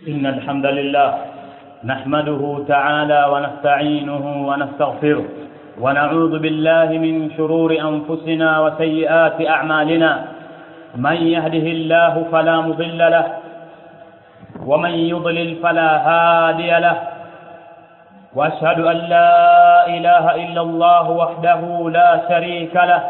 إن الحمد لله نحمده تعالى ونستعينه ونستغفره ونعوذ بالله من شرور أنفسنا وسيئات أعمالنا. من يهده الله فلا مضل له ومن يضلل فلا هادي له، وأشهد أن لا إله إلا الله وحده لا شريك له،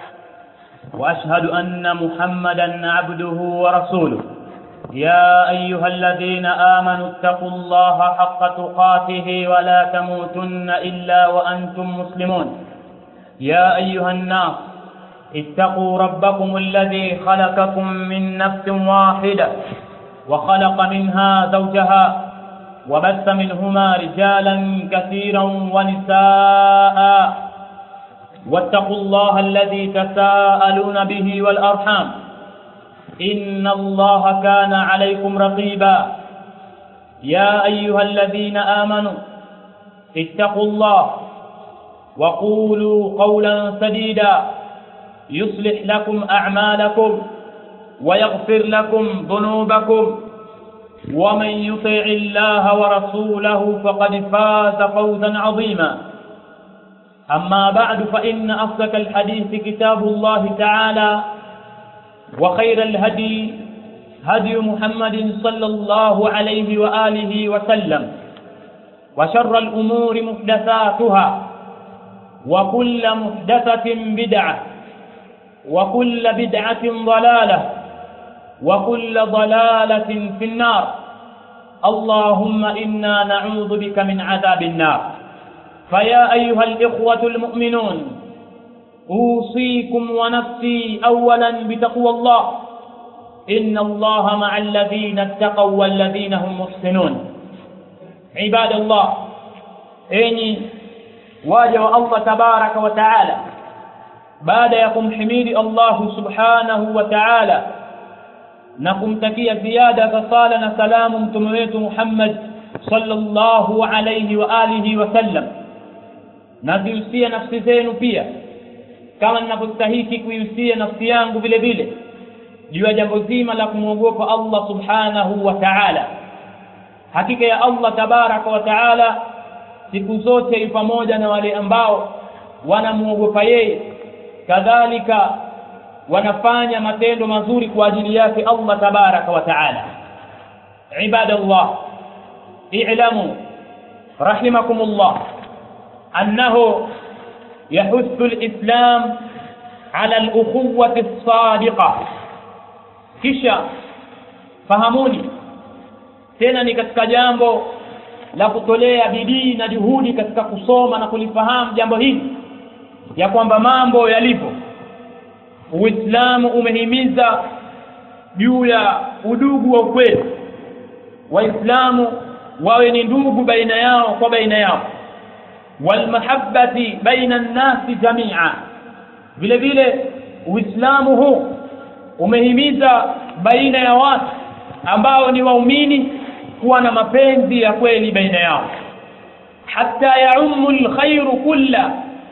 وأشهد أن محمدا عبده ورسوله. يا أيها الذين آمنوا اتقوا الله حق تقاته ولا تموتن إلا وأنتم مسلمون. يا أيها الناس اتقوا ربكم الذي خلقكم من نفس واحدة وخلق منها زوجها وبث منهما رجالا كثيرا ونساء، واتقوا الله الذي تساءلون به والأرحام إن الله كان عليكم رقيبا. يا أيها الذين آمنوا اتقوا الله وقولوا قولا سديدا يصلح لكم أعمالكم ويغفر لكم ذنوبكم، ومن يطع الله ورسوله فقد فاز فوزا عظيما. أما بعد، فإن أصدق الحديث كتاب الله تعالى، وخير الهدي هدي محمد صلى الله عليه وآله وسلم، وشر الأمور محدثاتها، وكل محدثة بدعة، وكل بدعة ضلالة، وكل ضلالة في النار. اللهم إنا نعوذ بك من عذاب النار. فيا أيها الإخوة المؤمنون، أوصيكم ونفسي أولا بتقوى الله. إن الله مع الذين اتقوا والذين هم محسنون. عباد الله، إني واجه الله تبارك وتعالى بعد يكم حميد الله سبحانه وتعالى نكم تكي زيادة صالنا سلام تمويت محمد صلى الله عليه وآله وسلم. نزيوسيا نفسي زينو فيها kama ninapostahiki kuihusia nafsi yangu vile vile juu ya jambo zima la kumwogopa Allah subhanahu wa ta'ala. Hakika ya Allah tabaraka wa ta'ala siku zote yu pamoja na wale ambao wanamwogopa yeye, kadhalika wanafanya matendo mazuri kwa ajili yake Allah tabaraka wa ta'ala. Ibadallah, i'lamu rahimakumullah annahu يحث الإسلام على الأخوة الصادقة. kisha fahamuni tena ni katika jambo la kutolea bidii na juhudi katika kusoma na kulifahamu jambo hili ya kwamba mambo yalivyo. Uislamu umehimiza juu ya udugu wa ukweli. Waislamu wawe ni ndugu baina yao kwa baina yao, walmahabbati baina an-nasi jami'a. vile vile Uislamu huu umehimiza baina ya watu ambao ni waumini kuwa na mapenzi ya kweli baina yao, hatta ya'ummu al-khayru kulla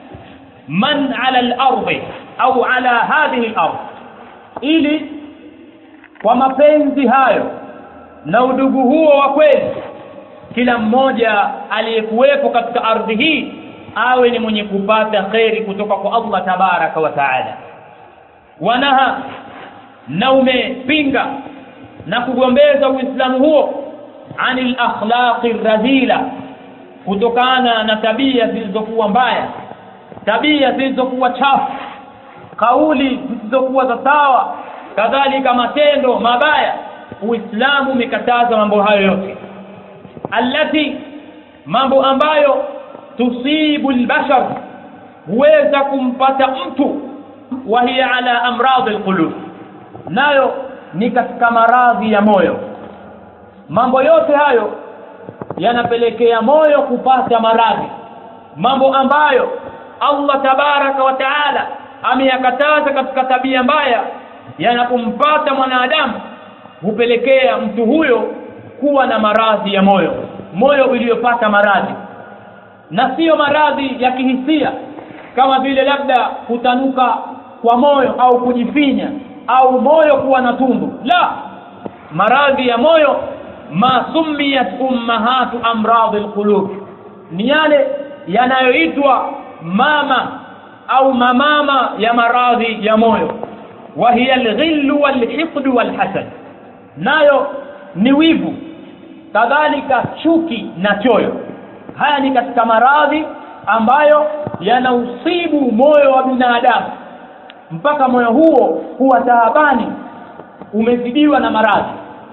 man 'ala al-ardi au 'ala hadhihi al-ard, ili kwa mapenzi hayo na udugu huo wa kweli kila mmoja aliyekuwepo katika ardhi hii awe ni mwenye kupata khairi kutoka kwa Allah tabaraka wa taala. Wanaha na umepinga na kugombeza Uislamu huo anil akhlaqi radhila, kutokana na tabia zilizokuwa mbaya, tabia zilizokuwa chafu, kauli zisizokuwa za sawa, kadhalika matendo mabaya. Uislamu umekataza mambo hayo yote, allati, mambo ambayo tusibu albashar, huweza kumpata mtu, wa hiya ala amrad alqulub, nayo ni katika maradhi ya moyo. Mambo yote hayo yanapelekea moyo kupata maradhi, mambo ambayo Allah tabaraka wa taala ameyakataza katika tabia mbaya. Yanapompata mwanadamu hupelekea mtu huyo kuwa na maradhi ya moyo, moyo uliopata maradhi, na sio maradhi ya kihisia kama vile labda kutanuka kwa moyo au kujifinya au moyo kuwa na tundu. La, maradhi ya moyo ma summiyat ummahatu amrad alqulub, ni yale yanayoitwa mama au mamama ya maradhi ya moyo. Wa hiya alghill walhiqd walhasad, nayo ni wivu, kadhalika chuki na choyo. Haya ni katika maradhi ambayo yanausibu moyo wa binadamu, mpaka moyo huo huwa taabani, umezidiwa na maradhi.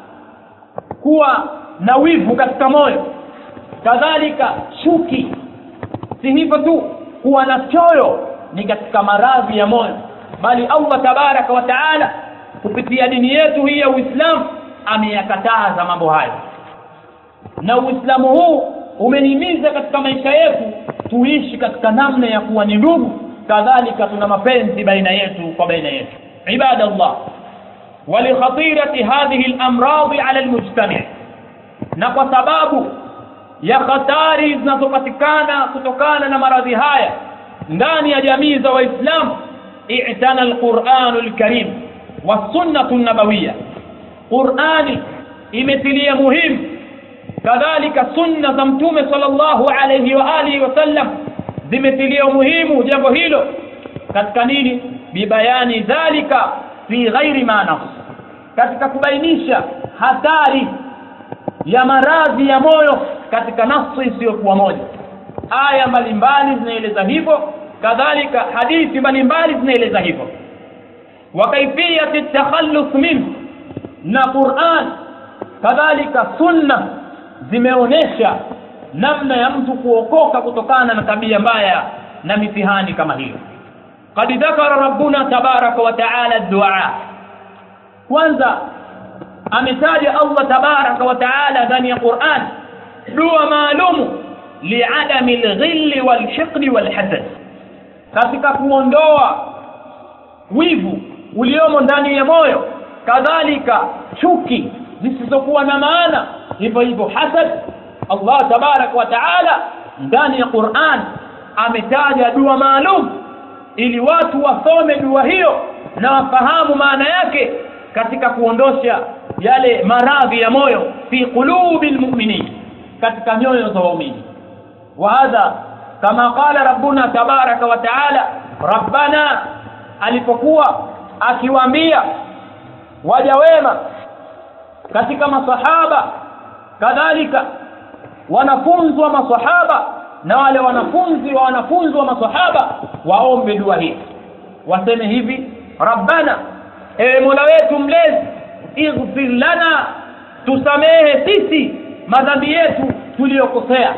Kuwa na wivu katika moyo, kadhalika chuki. Si hivyo tu, kuwa na choyo ni katika maradhi ya moyo, bali Allah tabaraka wa taala kupitia dini yetu hii ya Uislamu ameyakataza mambo hayo. Na Uislamu huu umenihimiza katika maisha yetu tuishi katika namna ya kuwa ni ndugu, kadhalika tuna mapenzi baina yetu kwa baina yetu. Ibadallah, walikhatirati hadhihi al-amrad ala al-mujtama', na kwa sababu ya hatari zinazopatikana kutokana na maradhi haya ndani ya jamii za Waislamu, i'tana al-Qur'anul Karim wa sunnatun nabawiyya, Qur'ani imetilia muhimu, kadhalika sunna za Mtume sallallahu alayhi wa alihi wasallam zimetilia muhimu jambo hilo. Katika nini? Bibayani dhalika fi ghairi ma nafs, katika kubainisha hatari ya maradhi ya moyo katika nafsi isiyokuwa moja. Aya mbalimbali zinaeleza hivyo, kadhalika hadithi mbalimbali zinaeleza hivyo. Wa kaifiyat at-takhallus min, na Qur'an kadhalika sunna zimeonesha namna ya mtu kuokoka kutokana na tabia mbaya na mitihani kama hiyo. Qad dhakara rabbuna tabaraka wa taala ad-du'a, kwanza ametaja Allah tabaraka wa taala ndani ya Qur'an dua maalumu li'adami al-ghill wal-hiqd wal-hasad, katika kuondoa wivu uliomo ndani ya moyo, kadhalika chuki zisizokuwa na maana, hivyo hivyo hasad. Allah tabaraka wa taala ndani ya Qur'an ametaja dua maalum ili watu wasome dua hiyo na wafahamu maana yake katika kuondosha yale maradhi ya moyo fi qulubil mu'minin, katika nyoyo za waumini. Wa hadha kama qala rabbuna tabaraka wa taala, rabbana alipokuwa akiwaambia waja wema katika masahaba, kadhalika wanafunzi wa masahaba na wale wanafunzi wa masahaba waombe dua hii, waseme hivi: rabbana, ewe Mola wetu mlezi, ighfir lana, tusamehe sisi madhambi yetu tuliyokosea.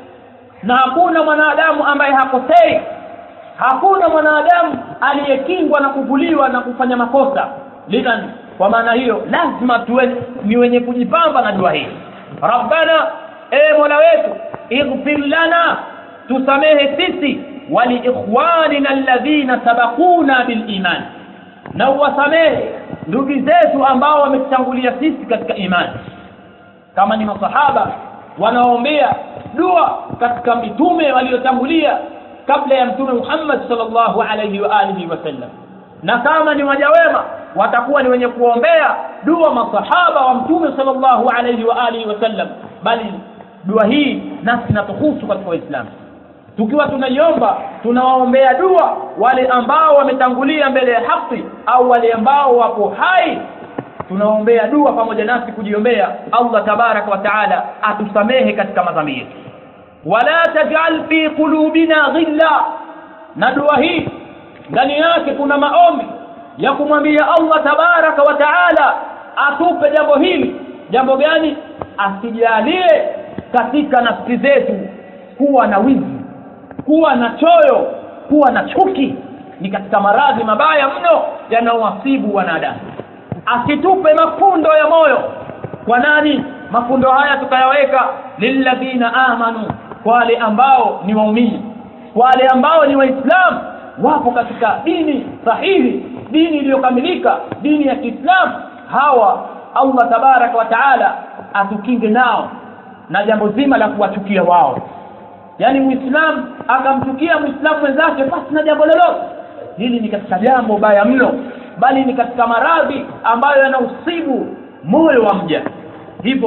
Na hakuna mwanadamu ambaye hakosei, hakuna mwanadamu aliyekingwa na kuvuliwa na kufanya makosa. Lidhan, kwa maana hiyo lazima tuwe ni wenye kujipamba na dua hii. Rabbana, ewe Mola wetu, ighfir lana, tusamehe sisi, wali ikhwanina alladhina sabaquna bil iman, na uwasamehe ndugu zetu ambao wametangulia sisi katika imani. Kama ni masahaba wanaombea dua katika mitume waliotangulia kabla ya Mtume Muhammad sallallahu alayhi wa alihi wasallam, na kama ni waja wema watakuwa ni wenye kuombea dua masahaba wa Mtume sallallahu alayhi wa alihi wasallam. Bali dua hii nasi inatuhusu katika Uislamu. Tukiwa tunaiomba, tunawaombea dua wale ambao wametangulia mbele ya haki au wale ambao wapo hai, tunaombea dua pamoja nasi kujiombea Allah tabaraka wa taala atusamehe katika madhambi yetu. Wala taj'al fi qulubina ghilla, na dua hii ndani yake kuna maombi ya kumwambia Allah tabaraka wa taala atupe jambo hili. Jambo gani? Asijalie katika nafsi zetu kuwa na wivu, kuwa na choyo, kuwa na chuki. Ni katika maradhi mabaya mno yanayowasibu wanadamu. Asitupe mafundo ya moyo. Kwa nani mafundo haya tukayaweka? Lilladhina amanu, kwa wale ambao ni waumini, kwa wale ambao ni waislamu, wapo katika dini sahihi, dini iliyokamilika, dini ya Kiislamu. Hawa Allah tabaraka wa taala atukinge nao na jambo zima la kuwachukia wao. Yani Muislamu akamchukia Muislamu mwenzake basi na jambo lolote, hili ni katika jambo baya mno, bali ni katika maradhi ambayo yanausibu moyo wa mja. Hivyo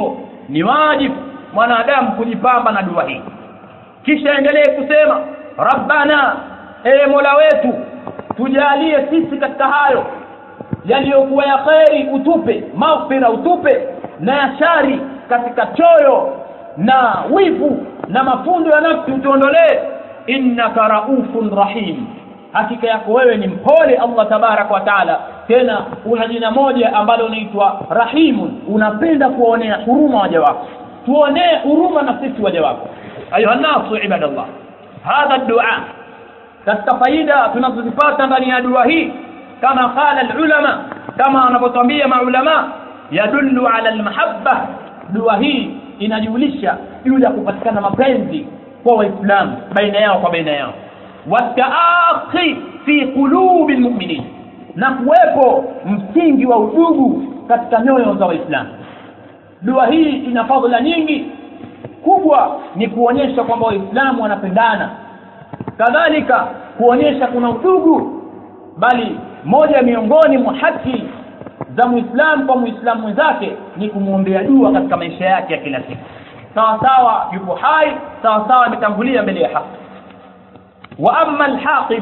ni wajibu mwanadamu kujipamba na dua hii. Kisha endelee kusema rabbana, mola wetu tujalie sisi katika hayo yaliyokuwa ya khairi utupe maghfira, utupe na ya shari katika choyo na wivu na mafundo ya nafsi utuondolee. Innaka raufun rahim, hakika yako wewe ni mpole Allah tabarak wa taala. Tena una jina moja ambalo unaitwa rahimun, unapenda kuonea huruma waja wako. Tuonee huruma na sisi waja wako. Ayuha nasu ibadallah, hadha dua, katika faida tunazozipata ndani ya dua hii kama qala ulama, kama wanapotuambia maulama, yadullu ala almahabba, dua hii inajulisha juu ya kupatikana mapenzi kwa waislamu baina yao kwa baina yao, wataakhi fi qulubi almu'minin, na kuwepo msingi wa udugu katika nyoyo za waislamu. Dua hii ina fadhila nyingi. Kubwa ni kuonyesha kwamba waislamu wanapendana, kadhalika kuonyesha kuna udugu, bali moja miongoni mwa haki za muislamu kwa muislamu mwenzake ni kumwombea dua katika maisha yake ya kila siku, sawa sawa yupo hai, sawa sawa ametangulia mbele ya haki. Wa amma alhaqid,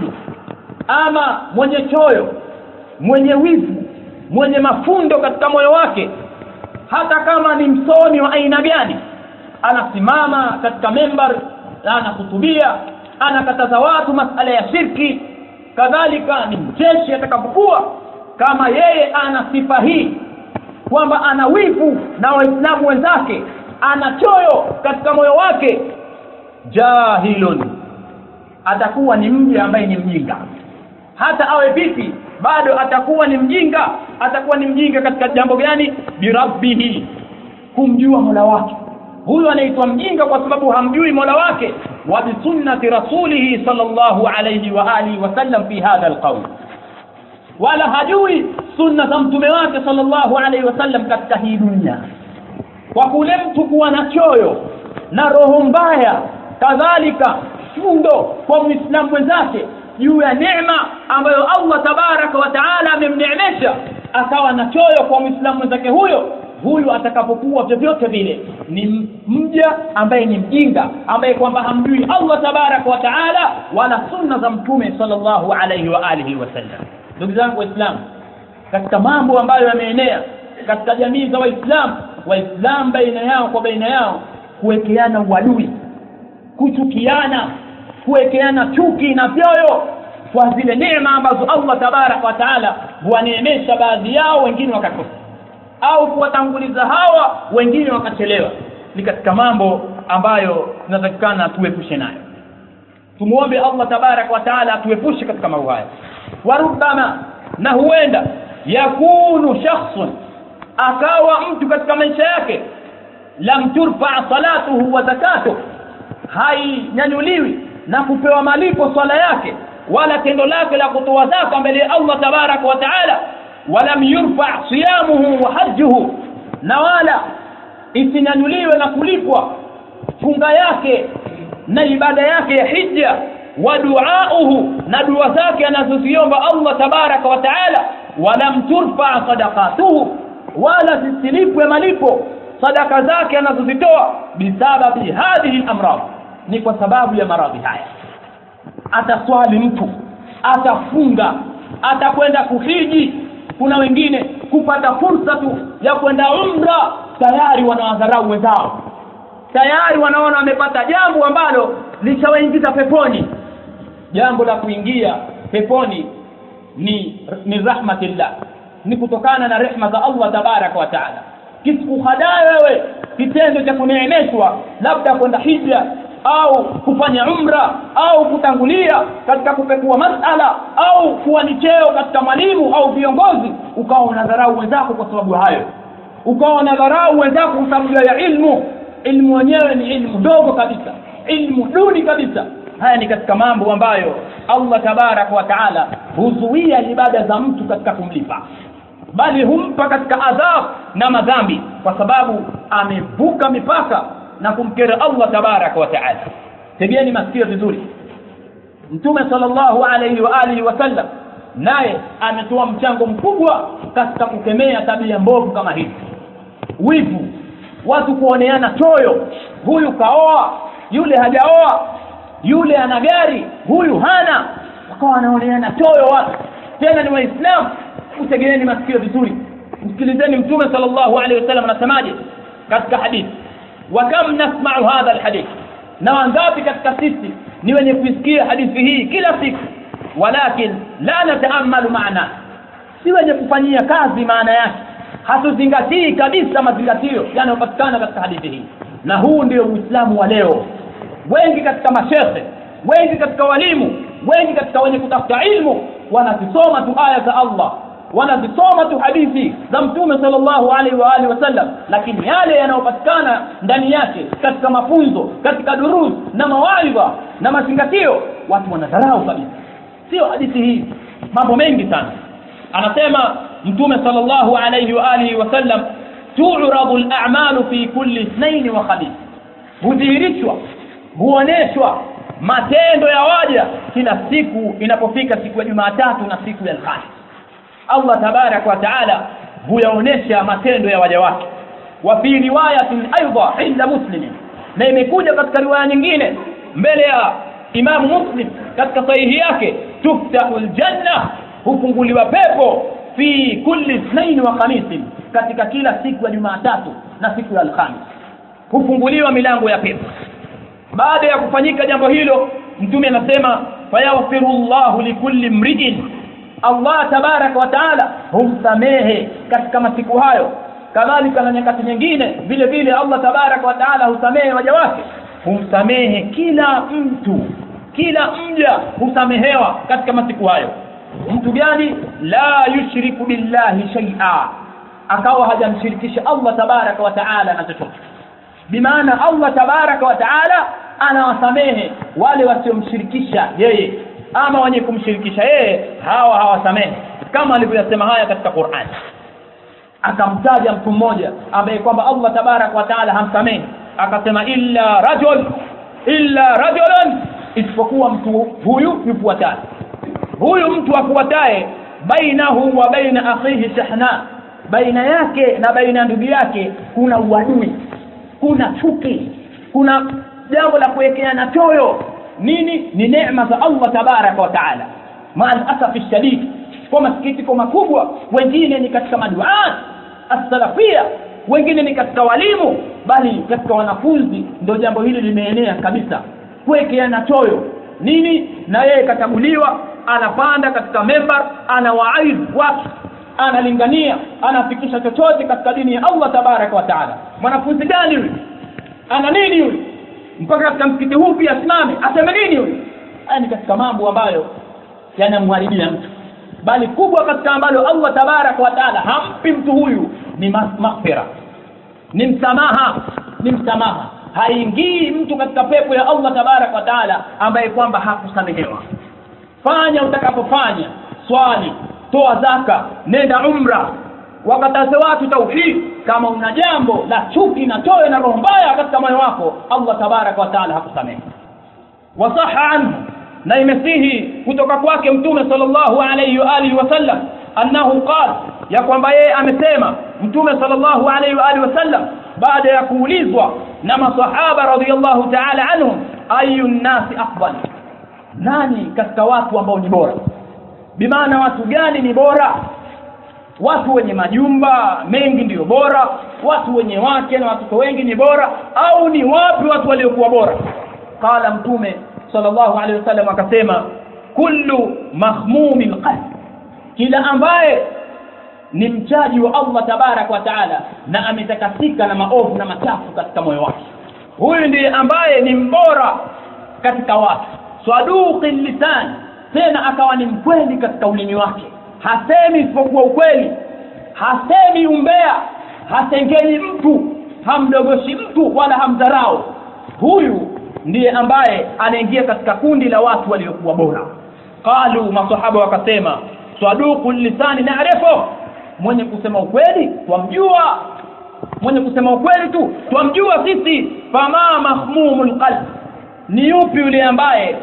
ama mwenye choyo, mwenye wivu, mwenye mafundo katika moyo wake, hata kama ni msomi wa aina gani, anasimama katika member na anahutubia, anakataza watu masala ya shirki, kadhalika ni mcheshi atakapokuwa, kama yeye ana sifa hii kwamba ana wivu na waislamu wenzake, ana choyo katika moyo wake, jahilun, atakuwa ni mja ambaye ni mjinga. Hata awe vipi bado atakuwa ni mjinga. Atakuwa ni mjinga katika jambo gani? Birabbihi, kumjua Mola wake. Huyu anaitwa mjinga kwa sababu hamjui Mola wake. Wa bi sunnati rasulihi sallallahu alayhi wa alihi wasallam fi hadha alqawl, wala hajui sunna za mtume wake sallallahu alayhi wasallam katika hii dunia. Kwa kule mtu kuwa na choyo na roho mbaya, kadhalika fundo kwa muislamu mwenzake juu ya neema ambayo Allah tabaraka wa taala amemneemesha, akawa na choyo kwa muislamu mwenzake, huyu atakapokuwa vyovyote vile ni mja ambaye ni mjinga, ambaye kwamba hamjui Allah tabaraka wa taala wala sunna za mtume sallallahu alayhi wa alihi wasallam. Ndugu zangu waislamu, katika mambo ambayo yameenea katika jamii za waislamu baina yao kwa baina yao, kuwekeana uadui, kuchukiana, kuwekeana chuki na vyoyo kwa zile neema ambazo Allah tabarak wa taala huwaneemesha baadhi yao, wengine wakakosa, au kuwatanguliza hawa wengine wakachelewa. Ni katika mambo ambayo tunatakikana tuepushe nayo. Tumuombe Allah tabarak wa taala atuepushe katika mambo haya. Warubama, na huenda yakunu shakhsun, akawa mtu katika maisha yake lam turfa salatuhu wa zakatuhu, hainyanyuliwi na kupewa malipo swala yake wala tendo lake la kutoa zaka mbele ya Allah tabarak wa taala, walam yurfa siyamuhu wa hajjuhu, na wala isinyanyuliwe na kulipwa funga yake na ibada yake ya hija, wa duauhu, na dua zake anazoziomba Allah tabaraka wa taala, walam turfa sadaqatuhu, wala zisilipwe malipo sadaka zake anazozitoa, bisababi hadhihi al-amrad, ni kwa sababu ya maradhi haya. Ataswali mtu, atafunga, atakwenda kuhiji, kuna wengine kupata fursa tu ya kwenda umra tayari wanawadharau wenzao, tayari wanaona wamepata jambo ambalo lishawaingiza peponi. Jambo la kuingia peponi ni rahmatillah, ni kutokana na rehema za Allah tabaraka wa taala. Kisikuhadai wewe kitendo cha kuneemeshwa labda kwenda hija au kufanya umra au kutangulia katika kupekua masala au kuwa ni cheo katika mwalimu au viongozi, ukawa unadharau wenzako kwa sababu hayo, ukawa unadharau wenzako kwa sababu ya ilmu wenyewe ni ilmu dogo kabisa, ilmu duni kabisa. Haya ni katika mambo ambayo Allah tabarak wa taala huzuia ibada za mtu katika kumlipa, bali humpa katika adhabu na madhambi kwa sababu amevuka mipaka na kumkera Allah tabarak wa taala. Tegeeni masikio vizuri, Mtume sallallahu alayhi wa alihi wasallam naye ametoa mchango mkubwa katika kukemea tabia mbovu kama hizi: wivu, watu kuoneana choyo, huyu kaoa, yule hajaoa, yule ana gari, huyu hana, wakawa wanaoneana choyo watu. Tena ni Waislamu. Utegeeni masikio vizuri, msikilizeni Mtume sallallahu alaihi wasallam anasemaje katika hadithi. Wa kam nasma'u hadha alhadith, na wangapi katika sisi ni wenye kusikia hadithi hii kila siku, walakin la nataamalu maana, si wenye kufanyia kazi maana yake, hatuzingatii kabisa mazingatio yanayopatikana katika hadithi hii. Na huu ndio Uislamu wa leo. Wengi katika mashehe, wengi katika walimu, wengi katika wenye kutafuta ilmu wanazisoma tu aya za Allah, wanazisoma tu hadithi za Mtume sallallahu alaihi wa alihi wasallam, lakini yale yanayopatikana ndani yake katika mafunzo, katika durus na mawaidha na mazingatio, watu wanadharau kabisa. Sio hadithi hii, mambo mengi sana. Anasema Mtume sallallahu alaihi wa alihi wasallam, tu'radu al-a'malu fi kulli ithnain wa khamis, hudhihirishwa, huoneshwa matendo ya waja kila siku inapofika siku ya Jumatatu na siku ya Alhamisi. Allah tabarak wa taala huyaonesha matendo ya waja wake. Wa fi riwayatin aidha inda Muslim, na imekuja katika riwaya nyingine mbele ya Imam Muslim katika sahihi yake, tuftahul janna, hufunguliwa pepo fi kulli ithnain wa khamis, katika kila siku ya Jumatatu na siku ya Alhamisi hufunguliwa milango ya pepo. Baada ya kufanyika jambo hilo, Mtume anasema fayaghfirullahu likulli mri'in, Allah tabaraka wa taala humsamehe katika masiku hayo. Kadhalika na nyakati nyingine vile vile Allah tabaraka wa taala husamehe waja wake, humsamehe kila mtu, kila mja husamehewa katika masiku hayo. Mtu gani? La yushriku billahi shay'a, akawa hajamshirikisha Allah tabaraka wa taala na chochote. Bimaana Allah tabaraka wa taala anawasamehe wale wasiomshirikisha yeye, ama wenye kumshirikisha yeye hawa hawasamehe, kama alivyosema haya katika Qur'an. Akamtaja mtu mmoja ambaye kwamba Allah tabaraka wa taala hamsamehe, akasema illa rajulan, isipokuwa mtu huyu yufuataye. Huyu mtu afuataye, bainahu wa baina akhihi shahna, baina yake na baina ndugu yake kuna uadui, kuna chuki, kuna jambo la kuwekeana choyo. Nini? Ni neema za Allah tabaraka wa taala. Maal asafi shadid, kwa masikitiko makubwa, wengine ni katika maduat as-salafia, wengine ni katika walimu, bali katika wanafunzi ndio jambo hili limeenea kabisa, kuwekeana choyo. Nini? Na yeye katabuliwa, anapanda katika member, anawaidh watu, analingania, anafikisha chochote katika dini ya Allah tabaraka wa taala. Mwanafunzi gani yule? Ana nini yule? Mpaka katika msikiti huu pia asimame aseme nini yule? Haya ni katika mambo ambayo yanamharibia mtu. Bali kubwa katika ambalo Allah tabaraka wa taala hampi mtu huyu ni maghfira, ni msamaha. Haingii mtu katika pepo ya Allah tabaraka wa taala ambaye kwamba hakusamehewa. Fanya utakapofanya, swali, toa zaka, nenda umra, wakataze watu tauhid. Kama una jambo la chuki na choyo na roho mbaya katika moyo wako, Allah tabaraka wa taala hakusamehe. Wasaha anhu, na imesihi kutoka kwake Mtume sallallahu alayhi wa alihi wasallam, annahu qala, ya kwamba yeye amesema Mtume sallallahu alayhi wa alihi wasallam baada ya kuulizwa na masahaba radhiyallahu ta'ala anhum, ayun nasi afdal, nani katika watu ambao ni bora? Bimaana watu gani ni bora? Watu wenye majumba mengi ndio bora? Watu wenye wake na watoto wengi ni bora? Au ni wapi watu waliokuwa bora? Qala Mtume sallallahu alaihi wasallam akasema, kullu mahmumil qalb, kila ambaye ni mchaji wa Allah tabarak wa taala na ametakasika na maovu na machafu katika moyo wake, huyu ndiye ambaye ni mbora katika watu. Saduqil lisan, tena akawa ni mkweli katika ulimi wake, hasemi isipokuwa ukweli, hasemi umbea, hasengeni mtu, hamdogoshi mtu wala hamdharau. Huyu ndiye ambaye anaingia katika kundi la watu waliokuwa bora. Qalu, masahaba wakasema, saduqul lisani na'rifu, mwenye kusema ukweli twamjua, mwenye kusema ukweli tu twamjua sisi. Fama mahmumul qalb, ni yupi yule ambaye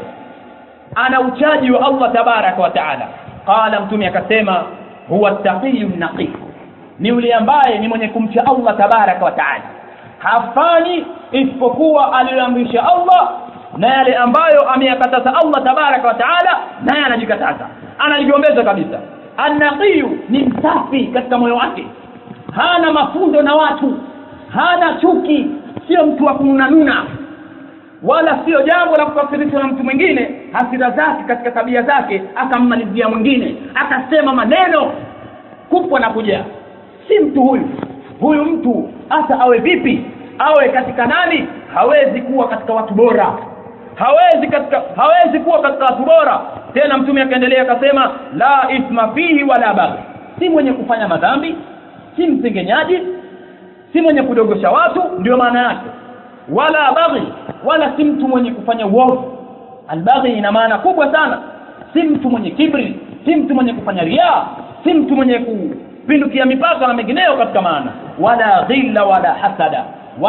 ana uchaji wa Allah tabaraka wa taala? Qala Mtume akasema, huwa at-taqiyyun naqi, ni yule ambaye ni mwenye kumcha Allah tabaraka wa taala, hafanyi isipokuwa aliyoamrisha Allah na yale ambayo ameyakataza Allah tabaraka wa taala, naye anajikataza, anajigombeza kabisa. An-naqiyu ni msafi katika moyo wake, hana mafundo na watu, hana chuki, sio mtu wa kununanuna, wala sio jambo la kukafirisha na mtu mwingine hasira zake katika tabia zake akammalizia mwingine akasema maneno kupwa na kuja. Si mtu huyu mtu hata awe vipi, awe katika nani, hawezi kuwa katika watu bora, hawezi kuwa katika watu bora. Tena mtume akaendelea akasema la ithma fihi wala baghi, si mwenye kufanya madhambi, si msengenyaji, si mwenye kudogosha watu, ndio maana yake. Wala baghi, wala si mtu mwenye kufanya uovu. Albaghi ina maana kubwa sana. Si mtu mwenye kibri, si mtu mwenye kufanya riya, si mtu mwenye kupindukia mipaka na mengineyo katika maana. Wala ghilla wala hasada,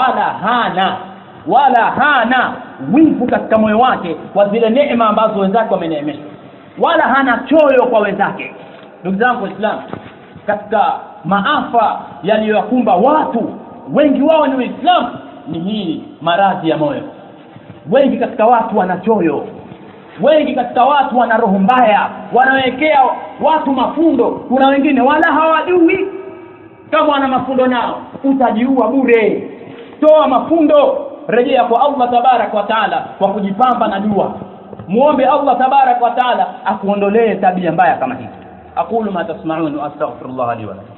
wala hana wivu katika moyo wake kwa zile neema ambazo wenzake wameneemeshwa, wala hana choyo kwa wenzake. Ndugu zangu Waislamu, katika maafa yaliyokumba watu wengi wao ni Waislamu ni hii maradhi ya moyo. Wengi katika watu wana choyo, wengi katika watu wana roho mbaya, wanawekea watu mafundo. Kuna wengine wala hawajui kama wana mafundo nao. Utajiua bure. Toa mafundo, rejea kwa Allah tabarak wa taala kwa kujipamba na dua. Muombe Allah tabarak wa taala akuondolee tabia mbaya kama hizi. Aqulu ma tasma'un wa astaghfirullah li wa lakum.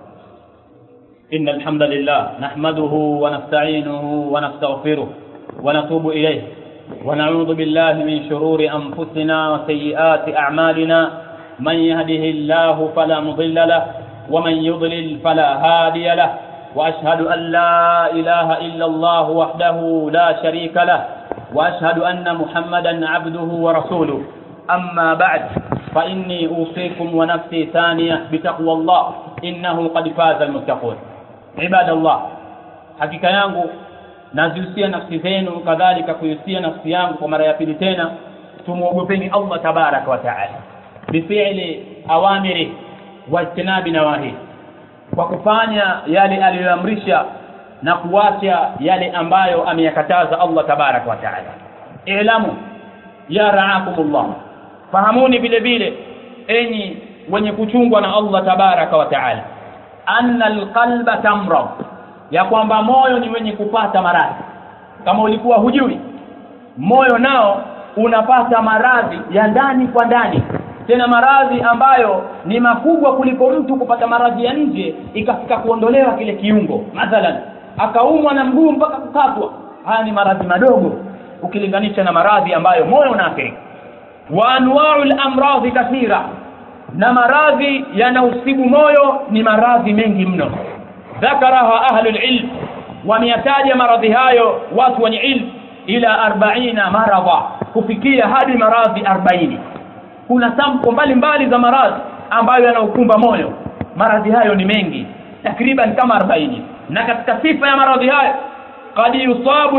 Innal hamdalillah nahmaduhu wa nasta'inuhu wa nastaghfiruh wa natubu ilayh wa na'udhu billahi min shururi anfusina wa sayyiati a'malina. Man yahdihillahu fala mudilla lahu wa man yudlil fala hadiya lahu. وأشهد أن لا إله إلا الله وحده لا شريك له وأشهد أن محمدا عبده ورسوله. أما بعد فإني أوصيكم ونفسي ثانية بتقوى الله إنه قد فاز المتقون. عباد الله, hakika yangu nazihusia nafsi zenu kadhalika kuhusia nafsi yangu kwa mara ya pili tena, tumuogopeni Allah tabaraka wa taala bifi'li awamiri wa ijtinabi nawahi, kwa kufanya yale aliyoamrisha na kuacha yale ambayo ameyakataza Allah tabarak wa taala. Ilamu ya ra'akumullah, fahamuni vile vile enyi wenye kuchungwa na Allah tabarak wa taala, anna alqalba tamrad, ya kwamba moyo ni wenye kupata maradhi. Kama ulikuwa hujui, moyo nao unapata maradhi ya ndani kwa ndani, tena maradhi ambayo ni makubwa kuliko mtu kupata maradhi ya nje ikafika kuondolewa kile kiungo. Mathalan akaumwa na mguu mpaka kukatwa, haya ni maradhi madogo ukilinganisha na maradhi ambayo moyo unaathirika. Wa anwa'ul amradhi kathira, na maradhi yanausibu moyo ni maradhi mengi mno. Dhakaraha ahlul ilm, wameyataja maradhi hayo watu wenye ilmu ila 40 maradha, kufikia hadi maradhi 40. Kuna sampo mbalimbali za maradhi ambayo yanaukumba moyo. Maradhi hayo ni mengi, takriban kama 40. Na katika sifa ya maradhi hayo, qad yusabu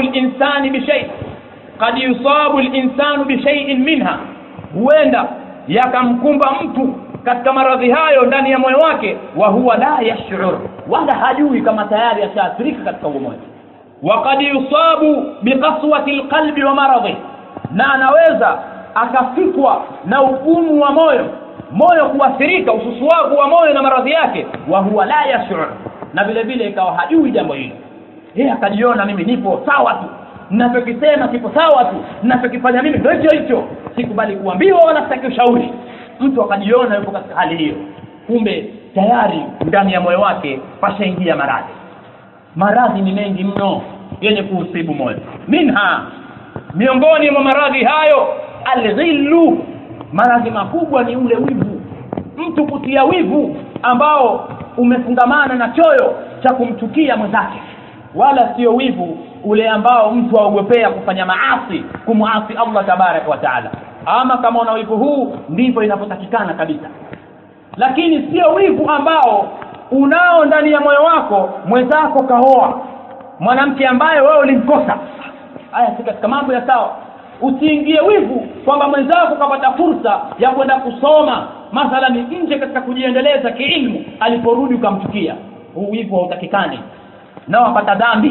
al-insanu bi shay'in minha, huenda yakamkumba mtu katika maradhi hayo ndani ya moyo wake, wa huwa la yash'ur, wala hajui kama tayari ashaathirika katika moyo. Wa qad yusabu bi qaswati al-qalbi wa maradhi, na anaweza akafikwa na ugumu wa moyo kuathirika, ususuavu wa moyo na maradhi yake, wa huwa la yash'ur, na vile vile ikawa hajui jambo hilo. Yeye akajiona mimi nipo sawa tu, ninachokisema kipo sawa tu, ninachokifanya mimi ndio hicho, sikubali kuambiwa wala sitaki ushauri. Mtu akajiona yuko katika hali hiyo, kumbe tayari ndani ya moyo wake pashaingia maradhi. Maradhi ni mengi mno yenye kuusibu moyo. Minha, miongoni mwa maradhi hayo, al-ghillu, maradhi makubwa ni ule wivu. Mtu kutia wivu ambao umefungamana na choyo cha kumchukia mwenzake, wala sio wivu ule ambao mtu aogopea kufanya maasi, kumuasi Allah tabarak wa taala. Ama kama una wivu huu ndivyo inapotakikana kabisa, lakini sio wivu ambao unao ndani ya moyo wako mwenzako kaoa mwanamke ambaye wewe ulimkosa. Haya si katika mambo ya sawa. Usiingie wivu kwamba mwenzako kapata fursa ya kwenda kusoma mathalan nje katika kujiendeleza kiilmu, aliporudi ukamchukia. Huu wivu hautakikani, na wapata dhambi.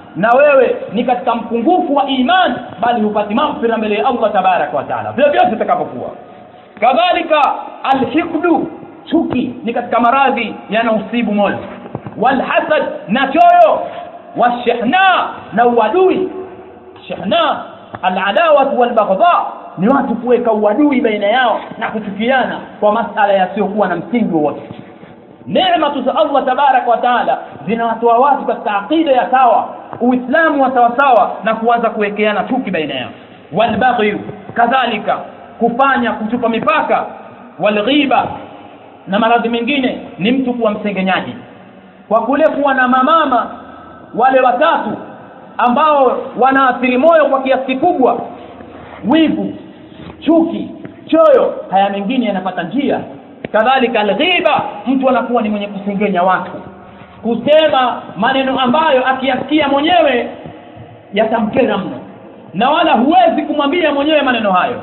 na wewe ni katika mpungufu wa imani, bali hupati maghfira mbele ya Allah tabaraka wa taala vile vyote utakapokuwa. Kadhalika alhiqdu, chuki ni katika maradhi yanausibu moyo. Walhasad, na choyo. Washahna, na uadui. Shahna aladawa walbaghdha, ni watu kuweka uadui baina yao na kuchukiana kwa masala yasiyokuwa na msingi wowote. Neema za Allah tabaraka wa taala zinawatoa watu katika aqida ya sawa, uislamu wa sawa sawa, na kuanza kuwekeana chuki baina yao. Walbaghi, kadhalika kufanya kuchupa mipaka. Walghiba, na maradhi mengine ni mtu kuwa msengenyaji, kwa kule kuwa na mamama wale watatu ambao wanaathiri moyo kwa kiasi kikubwa: wivu, chuki, choyo. Haya mengine yanapata njia. Kadhalika alghiba, mtu anakuwa ni mwenye kusengenya watu, kusema maneno ambayo akiyasikia mwenyewe yatamkera mno, na wala huwezi kumwambia mwenyewe maneno hayo.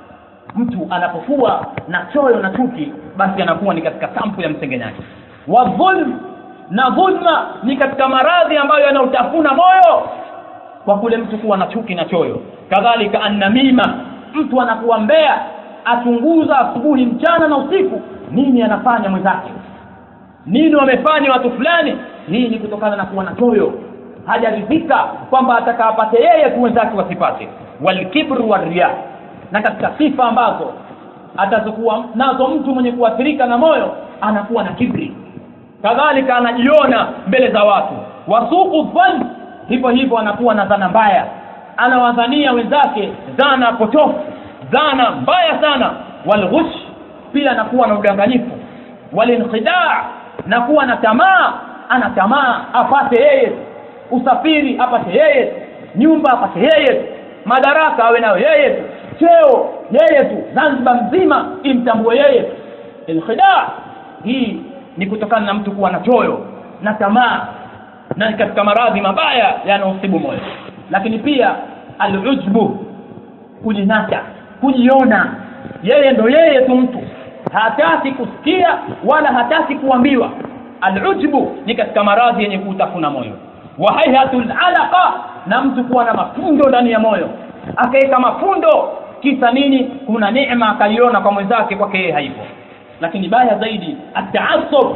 Mtu anapokuwa na choyo na chuki, basi anakuwa ni katika sampu ya msengenyaji. Wa dhulm, na dhulma ni katika maradhi ambayo yanautafuna moyo, kwa kule mtu kuwa na chuki na choyo. Kadhalika annamima, mtu anakuwa mbea, achunguza asubuhi, mchana na usiku nini anafanya mwenzake, nini wamefanya watu fulani. Hii ni kutokana na kuwa na choyo, hajaridhika kwamba atakapate yeye tu wenzake wasipate. Walkibru warriya, na katika sifa ambazo atazokuwa nazo mtu mwenye kuathirika na moyo, anakuwa na kibri. Kadhalika anajiona mbele za watu. Wasuqu dhann, hivyo hivyo anakuwa na dhana mbaya, anawadhania wenzake dhana potofu, dhana mbaya sana. Walghush, pia anakuwa na udanganyifu. Walinkhida', na kuwa na tamaa, ana tamaa apate yeye, usafiri apate yeye, nyumba apate yeye, madaraka awe nayo yeye, cheo yeye tu, Zanzibar mzima imtambue yeye. Alkhida' hii ni kutokana na mtu kuwa na choyo na tamaa, na katika maradhi mabaya yanaosibu moyo. Lakini pia alujbu, kujinata, kujiona yeye ndo yeye tu, mtu hataki kusikia wala hataki kuambiwa. Alujbu ni katika maradhi yenye kutafuna moyo. Wa hayhatul alaqa, na mtu kuwa na mafundo ndani ya moyo, akaeka mafundo. Kisa nini? Kuna neema akaiona kwa mwenzake, kwake yeye haipo. Lakini baya zaidi at-ta'assub,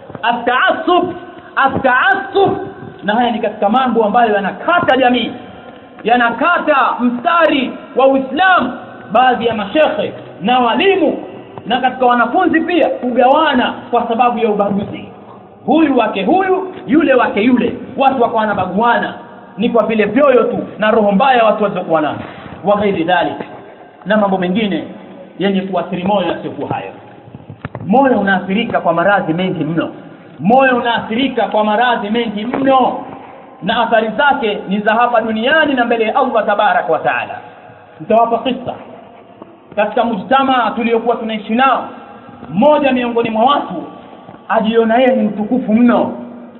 na haya ni katika mambo ambayo yanakata jamii, yanakata mstari wa Uislamu. Baadhi ya mashekhe na walimu na katika wanafunzi pia kugawana kwa sababu ya ubaguzi, huyu wake huyu, yule wake yule, watu wakawa wanabaguana, ni kwa vile vyoyo tu na roho mbaya watu wazokuwa nazo. Wa ghairi dhalik, na mambo mengine yenye kuathiri moyo yasiyokuwa hayo. Moyo unaathirika kwa maradhi mengi mno, moyo unaathirika kwa maradhi mengi mno, na athari zake ni za hapa duniani na mbele ya Allah tabarak wa taala. Nitawapa kisa katika mujtama tuliokuwa tunaishi nao. Mmoja miongoni mwa watu ajiona yeye ni mtukufu mno,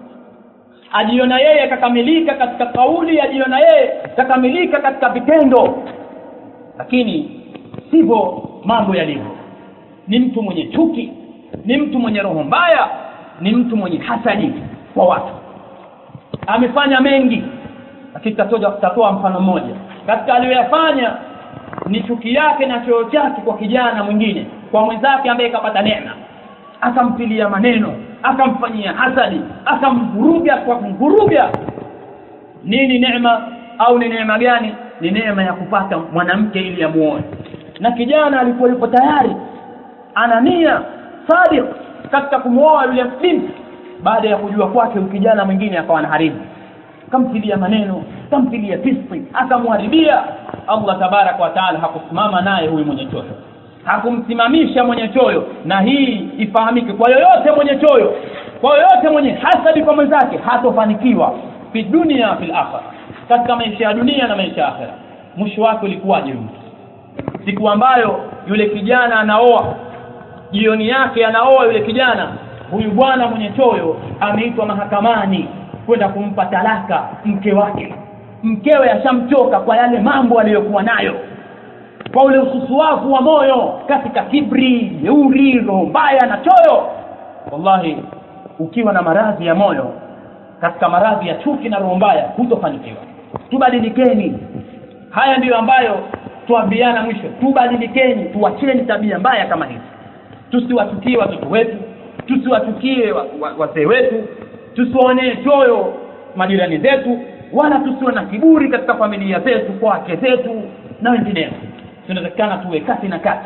ajiona yeye kakamilika katika kauli, ajiona yeye kakamilika katika vitendo, lakini sivyo mambo yalivyo. Ni mtu mwenye chuki, ni mtu mwenye roho mbaya, ni mtu mwenye hasadi kwa watu. Amefanya mengi, lakini tutatoa mfano mmoja. Katika aliyoyafanya ni chuki yake na choyo chake kwa kijana mwingine, kwa mwenzake ambaye kapata neema, akampilia maneno, akamfanyia hasadi, akamvuruga kwa kumvuruga. Nini neema? Au ni neema gani? Ni neema ya kupata mwanamke ili amuoe. Na kijana alikuwa yupo tayari, ana nia sadiq katika kumuoa yule binti. Baada ya kujua kwake kijana mwingine akawa anaharibu, akampilia maneno, akampilia fiski, akamharibia. Allah tabarak wa taala hakusimama naye huyu mwenye choyo, hakumsimamisha mwenye choyo. Na hii ifahamike kwa yoyote mwenye choyo, kwa yoyote mwenye hasadi kwa mwenzake, hatofanikiwa fi dunia fil akhirah, katika maisha ya dunia na maisha ya akhirah. Mwisho wake ulikuwaje? Siku ambayo yule kijana anaoa, jioni yake anaoa yule kijana, huyu bwana mwenye choyo ameitwa mahakamani kwenda kumpa talaka mke wake. Mkewe ashamchoka kwa yale mambo aliyokuwa nayo, kwa ule ususuavu wa moyo, katika kibri, jeuri, roho mbaya na choyo. Wallahi, ukiwa na maradhi ya moyo katika maradhi ya chuki na roho mbaya, hutofanikiwa. Tubadilikeni. Haya ndiyo ambayo tuambiana mwisho. Tubadilikeni, tuacheni tabia mbaya kama hizi. Tusiwachukie watoto wetu, tusiwachukie wazee wetu, tusione choyo majirani zetu, wala tusiwe na kiburi katika familia zetu, kwa wake zetu na wengineo. Tunatakana tuwe kati na kati.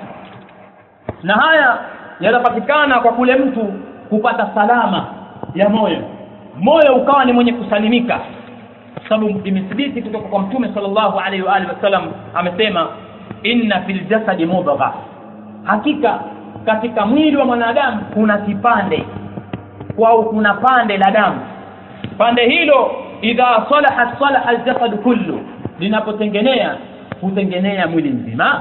Na haya yanapatikana kwa kule mtu kupata salama ya moyo. Moyo ukawa ni mwenye kusalimika. Sababu imethibiti kutoka kwa Mtume sallallahu alaihi wa alihi wasallam amesema, inna fil jasadi mudghah, hakika katika mwili wa mwanadamu kuna kipande, au kuna pande la damu. Pande hilo idha salaha al-jasad kullu, linapotengenea hutengenea mwili mzima.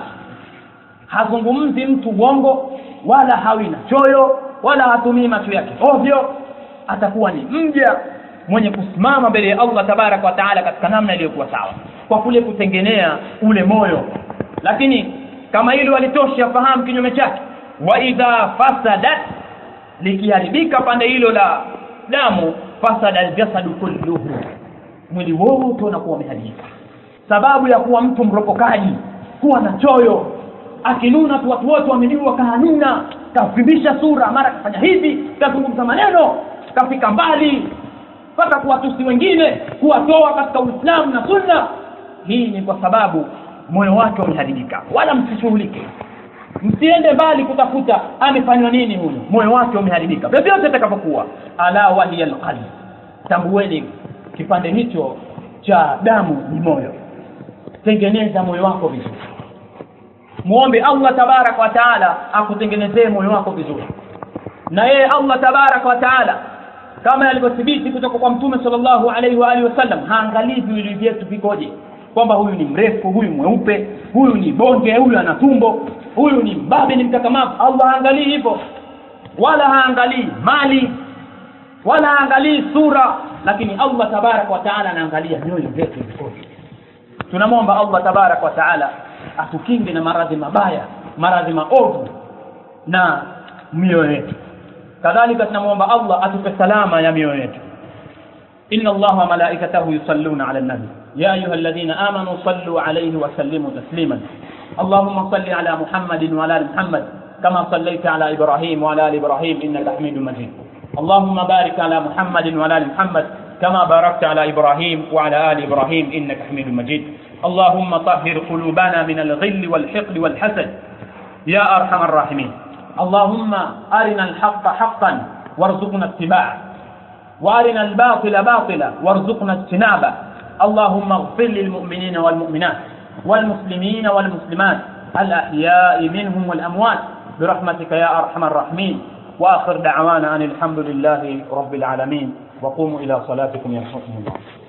Hazungumzi mtu uongo, wala hawina choyo, wala hatumii macho yake ovyo. Atakuwa ni mja mwenye kusimama mbele ya Allah tabaraka wa taala katika namna iliyokuwa sawa, kwa kule kutengenea ule moyo. Lakini kama hilo walitosha, fahamu kinyume chake, wa idha fasadat, likiharibika pande hilo la damu, fasada al-jasad kulluhu, mwili wote unakuwa umeharibika. Sababu ya kuwa mtu mropokaji, kuwa na choyo, akinuna tu watu wote wamejua kanuna, kafimbisha sura, mara kafanya hivi, kazungumza maneno, kafika mbali mpaka kuwatusi wengine, kuwatoa katika Uislamu na Sunna. Hii ni kwa sababu moyo wake umeharibika. Wala msishughulike, msiende mbali kutafuta amefanywa nini huyu, moyo wake umeharibika. Vyovyote atakapokuwa, ala waliya alqalb, tambueni kipande hicho cha damu ni moyo. Tengeneza moyo wako vizuri, muombe Allah tabaraka wa taala akutengenezee moyo wako vizuri. Na yeye Allah tabaraka wa taala, kama alivyothibiti kutoka kwa Mtume sallallahu alaihi wa alihi wasallam, haangalii viwili vyetu vikoje, kwamba huyu ni mrefu, huyu mweupe, huyu ni bonge, huyu ana tumbo, huyu ni mbabe, ni mtakamavu. Allah haangalii hivyo, wala haangalii mali, wala haangalii sura, lakini Allah tabaraka wa taala anaangalia nyoyo zetu vikoje. Tunamwomba Allah tabaraka wa taala atukinge na maradhi mabaya, maradhi maovu na mioyo yetu. Kadhalika tunamwomba Allah atupe salama ya mioyo yetu. inna Allaha wa malaikatahu yusalluna ala an-nabi ya ayyuhalladhina amanu sallu alayhi wa sallimu tasliman. Allahumma salli ala Muhammadin wa ala ali Muhammad kama sallaita ala Ibrahim wa ala ali Ibrahim innaka Hamidum Majid. Allahumma barik ala Muhammadin wa ala ali Muhammad kama barakta ala Ibrahim wa ala ali Ibrahim innaka Hamidum Majid. Allahumma tahhir qulubana min al-ghill wal-hiqd wal-hasad ya arhamar rahimin. اللهم أرنا الحق حقا وارزقنا اتباعه، وأرنا الباطل باطلا وارزقنا اجتنابه. اللهم اغفر للمؤمنين والمؤمنات والمسلمين والمسلمات الأحياء منهم والأموات برحمتك يا أرحم الراحمين. وآخر دعوانا أن الحمد لله رب العالمين، وقوموا إلى صلاتكم يرحمكم الله.